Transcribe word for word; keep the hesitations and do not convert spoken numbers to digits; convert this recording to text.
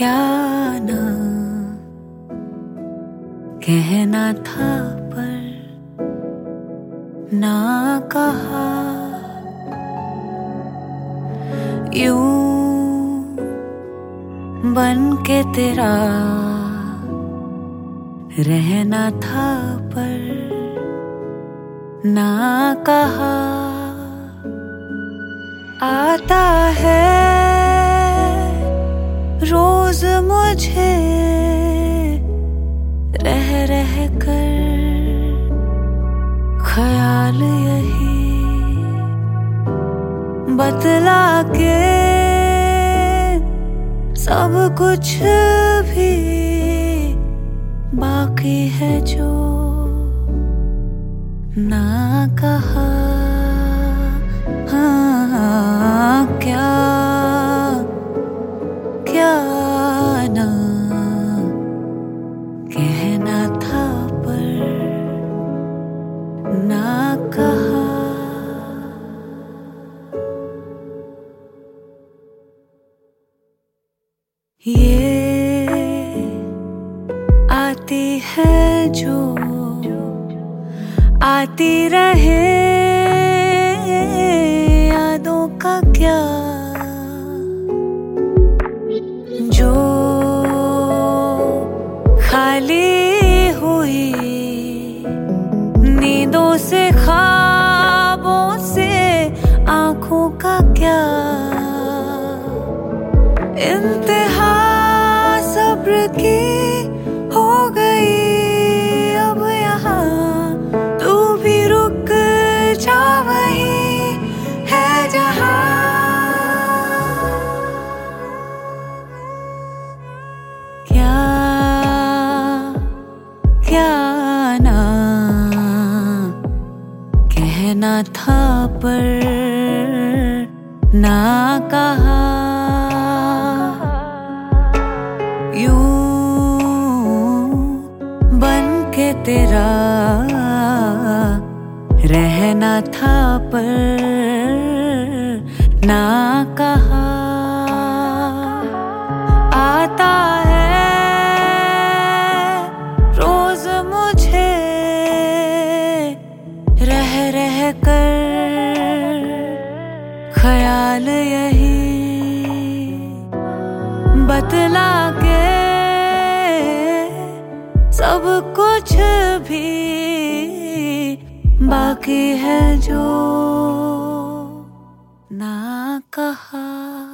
क्या ना कहना था पर ना कहा, यूं बन के तेरा रहना था पर ना कहा। आता है रोज मुझे रह रह कर ख्याल यही, बतला के सब कुछ भी बाकी है जो ना कहा। हाँ, क्या क्या ना कहना था पर ना कहा। ये आती है जो आती रहे, यादों का क्या जो खाली हुई, नींदों से ख्वाबों से आंखों का क्या इंतहा सब्र की हो गई। अब यहाँ तू भी रुक जा, वही है जहाँ क्या क्या ना कहना था पर ना कहा, यूं बन के तेरा रहना था पर ना कहा। आता है रोज मुझे रह रह कर ख्याल यही, बतला के सब कुछ भी बाकी है जो ना कहा।